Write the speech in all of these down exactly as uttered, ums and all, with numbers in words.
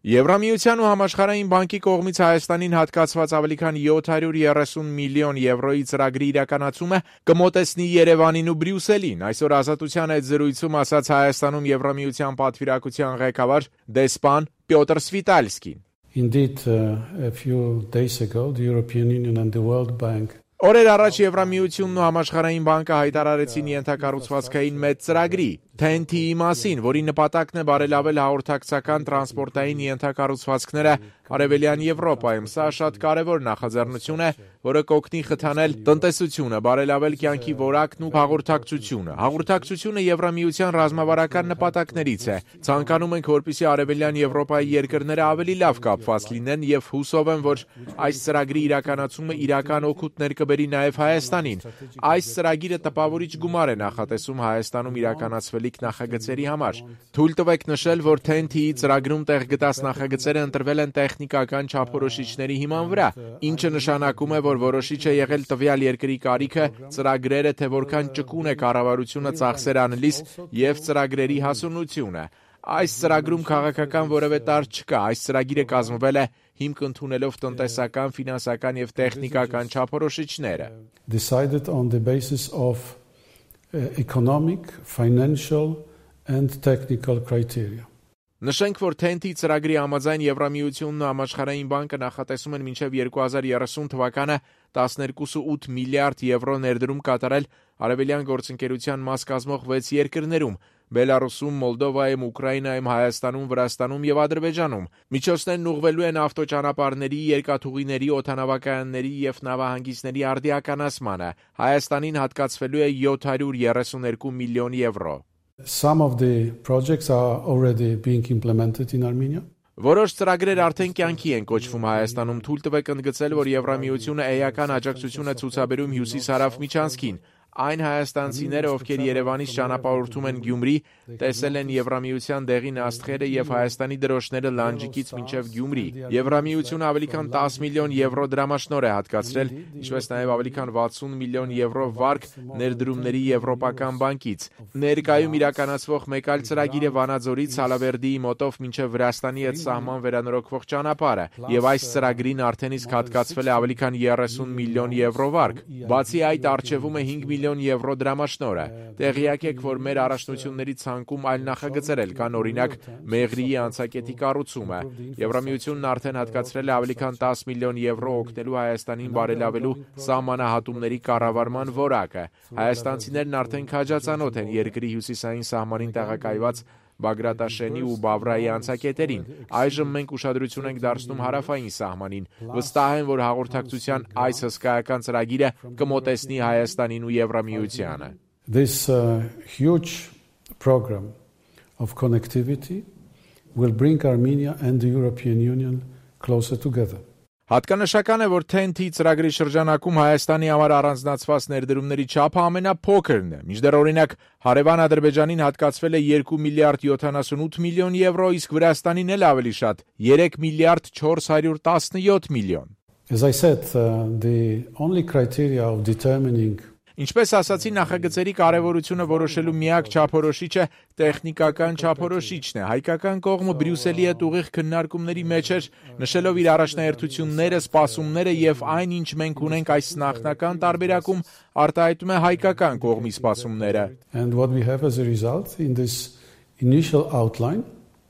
Եվրամիության ու համաշխարհային բանկի կողմից Հայաստանին հատկացված ավելի քան յոթ հարյուր երեսուն միլիոն եվրոյի ծրագրի իրականացումը կմոտեցնի Երևանին ու Բրյուսելին։ Այսօր Ազատության հետ զրույցում ասաց Հայաստանում Եվրամիության պատվիրակության ղեկավար դեսպան Պյոտր Սվիտալսկին. Indeed, uh, a few days ago, the European Union and the World Bank Օրեր առաջ Եվրամիությունն ու Համաշխարհային բանկը հայտարարեցին ենթակառուցվածքային մեծ ծրագրի T E N T-ի մասին, որի նպատակն է բարելավել հաղորդակցական տրանսպորտային ենթակառուցվածքները Արևելյան Եվրոպայում։ Սա շատ կարևոր նախաձեռնություն է, որը կօգնի խթանել տնտեսությունը, բարելավել կյանքի որակն ու հաղորդակցությունը։ Հաղորդակցությունը Եվրամիության ռազմավարական նպատակներից է։ Ցանկանում ենք, որպեսզի Արևելյան Եվրոպայի երկրները ավելի լավ կապված լինեն եւ հուսով եմ, որ այս ծրագրի իրականացումը իրական օգուտներ կբերի նաև Հայաստանին։ Այս ծրագիրը տպավորիչ գումար է նախատեսում Հայաստանում իրականացվելիք նախագծերի համար։ Թույլ տվեք նշել, որ T E N T-ի ծրագրում տեղ գտած նախագծերը ընտրվել են տեխնիկական չափորոշիչների հիման վրա, ինչը նշանակում է, որ որոշիչ է եղել տվյալ երկրի կարիքը, ծրագրերը, թե որքան ճկուն է կառավարությունը ծախսեր անելիս եւ ծրագրերի հասունությունը։ Այս ծրագրում քաղաքական որևէ տար չկա, այս ծրագիրը կազմվել է հիմք ընդունելով տնտեսական, ֆինանսական եւ տեխնիկական չափորոշիչները։ Decided on the basis of uh, economic, financial and technical criteria. Նշենք, որ T E N T ծրագրի համաձայն Եվրամիությունն ու Համաշխարհային բանկը նախատեսում են մինչև երկու հազար երեսուն թվականը տասներկու կoma ութ միլիարդ եվրո ներդրում կատարել Արևելյան գործընկերության մաս կազմող վեց երկրներում՝ Բելարուսում, Մոլդովայում, Ուկրաինայում, Հայաստանում, Վրաստանում եւ Ադրբեջանում։ Միջոցներն ուղղվելու են ավտոճանապարհների, երկաթուղիների, օդանավակայանների եւ նավահանգիստների արդիականացմանը։ Հայաստանին հատկացվելու է յոթ հարյուր երեսուներկու միլիոն եվրո։ Some of the projects are already being implemented in Armenia. Որոշ ծրագրեր արդեն կյանքի են կոչվում Հայաստանում։ Թույլ տվեք ընդգծել, որ Եվրամիությունը էական աջակցություն է ցուցաբերում Հյուսիս-Հարավ միջանցքին։ Այն հայաստանցիները, ովքեր Երևանից ճանապարհորդում են Գյումրի, տեսել են Եվրամիության դեղին աստղերը եւ Հայաստանի դրոշները Լանջիկից մինչեւ Գյումրի։ Եվրամիությունը ավելի քան տասը միլիոն եվրո դրամաշնոր է հատկացրել, ինչպես նաեւ ավելի քան վաթսուն միլիոն եվրո վարկ ներդրումների Եվրոպական բանկից։ Ներկայում իրականացվող մեկ այլ ծրագիր է Վանաձորից Սալավերդիի մոտով մինչեւ Վրաստանի հետ սահման վերանորոգվող ճանապարհը, եւ այս ծրագրին արդեն իսկ հատկացվել է ավելի քան երեսուն միլիոն եվրո վարկ։ Բացի այդ, արժևում է հինգ միլիոն եվրո դրամաշնորը։ Տեղյակ եք, որ մեր առաջնությունների ցանկում այլ նախագծեր էլ կան, օրինակ Մեղրիի անցակետի կառուցումը։ Եվրամիությունն արդեն հատկացրել է ավելի քան տասը միլիոն եվրո օգնելու Հայաստանին բարելավելու սահմանահատումների կառավարման որակը։ Հայաստանցիներն արդեն քաջածանոթ են երկրի հյուսիսային սահմանին տեղակայված Բագրատաշենի ու Բավրայի անցակետերին։ Այժմ մենք ուշադրություն ենք դարձնում հարավային սահմանին։ Վստահ եմ, որ հաղորդակցության այս հսկայական ծրագիրը կմոտեցնի Հայաստանին ու Եվրամիությանը։ This uh, huge program of connectivity will bring Armenia and the European Union closer together. Հատկանշական է, որ T E N T ծրագրի շրջանակում Հայաստանի համար առանձնացված ներդրումների չափը ամենափոքրն է։ Մինչդեռ օրինակ հարևան Ադրբեջանին հատկացվել է երկու միլիարդ յոթանասունութ միլիոն եվրո, իսկ Վրաստանին էլ ավելի շատ՝ երեք միլիարդ չորս հարյուր տասնյոթ միլիոն։ As I said, uh, the only criteria of determining Ինչպես ասացի, նախագծերի կարևորությունը որոշելու միակ չափորոշիչը տեխնիկական չափորոշիչն է։ Հայկական կողմը Բրյուսելի հետ ուղիղ քննարկումների մեջ էր, նշելով իր առաջնահերթությունները, սպասումները եւ այն, ինչ մենք ունենք այս նախնական տարբերակում, արտահայտում է հայկական կողմի սպասումները։ And what we have as a result in this initial outline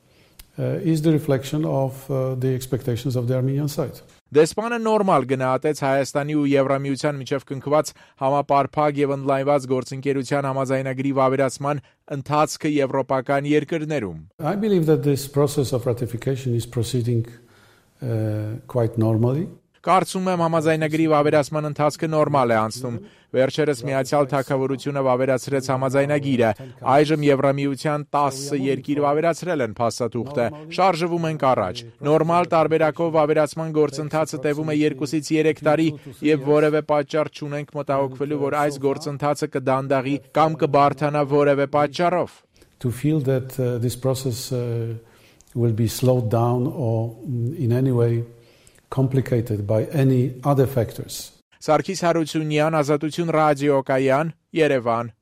uh, is the reflection of uh, the expectations of the Armenian side. Դեսպանը նորմալ գնահատեց Հայաստանի ու Եվրամիության միջև կնքված համապարփակ եւ ընդլայնված գործընկերության համաձայնագրի վավերացման ընթացքը եվրոպական երկրներում։ I believe that this process of ratification is proceeding uh, quite normally. Կարծում եմ համաձայնագրի վավերացման ընթացքը նորմալ է անցնում։ Վերջերս Միացյալ Թագավորությունը վավերացրեց համաձայնագիրը։ Այժմ Եվրամիության տասը երկիր վավերացրել են փաստաթուղթը։ Շարժվում ենք առաջ։ Նորմալ տարբերակով վավերացման գործընթացը տևում է երկուսից երեք տարի եւ որևէ պատճառ չունենք մտահոգվելու, որ այս գործընթացը կդանդաղի կամ կբարթանա որևէ պատճառով։ To feel that uh, this process uh, will be slowed down or in any way complicated by any other factors. Սարգիս Հարությունյան, Ազատություն ռադիոկայան, Երևան։